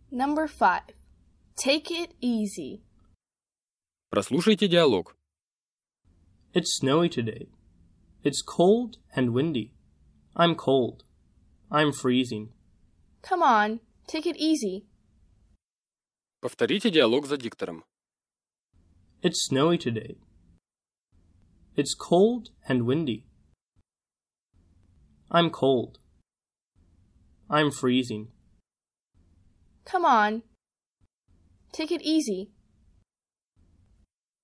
Number 5. Take it easy. Прослушайте диалог. It's snowy today. It's cold and windy. I'm cold. I'm freezing. Come on, take it easy. Повторите диалог за диктором. It's snowy today. It's cold and windy. I'm cold. I'm freezing. Come on, take it easy.